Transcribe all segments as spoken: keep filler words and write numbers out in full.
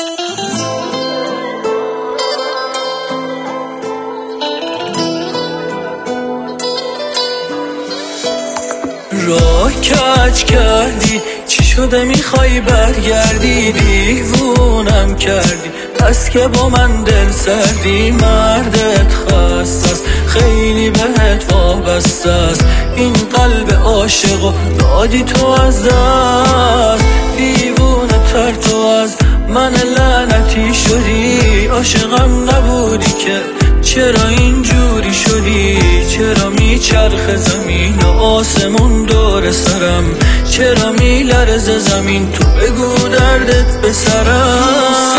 راه کج کردی، چی شده میخوای برگردی؟ دیوونم کردی پس که با من دل سردی. مردت خسته است، خیلی بهت وابسته است، این قلب عاشقو دادی تو از دست. دیوونه تر تو از من لعنتی شدی، عاشقم نبودی که چرا اینجوری شدی؟ چرا میچرخ زمین و آسمون دور سرم؟ چرا میلرزه زمین؟ تو بگو دردت به سرم.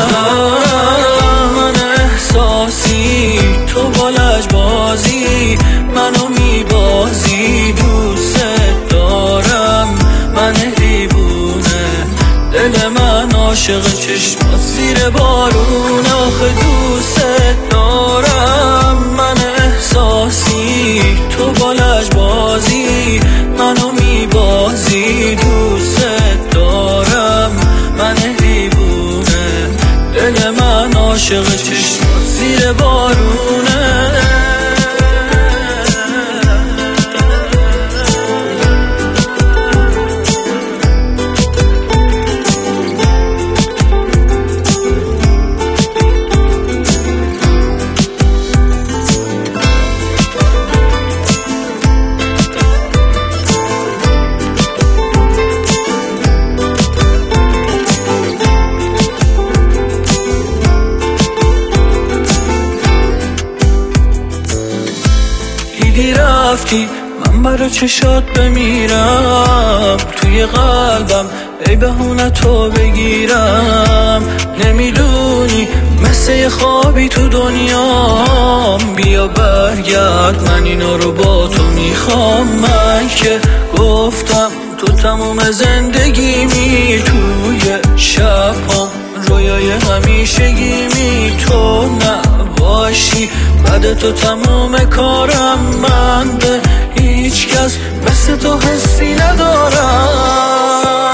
من احساسی، تو با لجبازی منو میبازی. دوست دارم من دیوونه، دل من عاشق چشمات زیر بارون. آخه دوست دارم من احساسی، تو با لجبازی منو میبازی. دوست دارم من دیوونه، دل من عاشق چشمات زیر بارونه. رفتی من برا چشات بمیرم، توی قلبم ای بهونه تو بگیرم. نمیدونی مثل یه خوابی تو دنیام، بیا برگرد من اینا رو با تو میخوام. من که گفتم تو تموم زندگیمی، توی شبام رویای همیشگیمی. تو نباشی بعد تو تموم کارم، من به هیچ کس مثل تو حسی ندارم.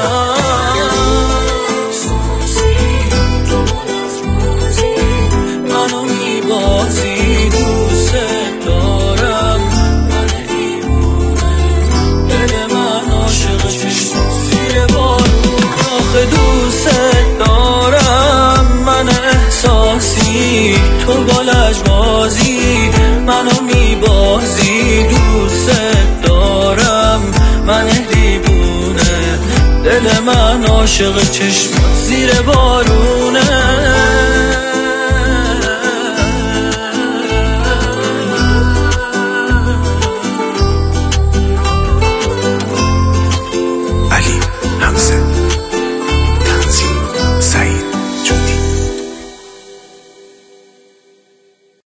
منو میبازی، دوست دارم من دیوونه، دل من عاشق چشمات زیر بارون. آخه دوست دارم من احساسی، تو با لجبازی منو میبازی. دوست دارم من دیوونه، دل من عاشق چشمات زیر بارونه.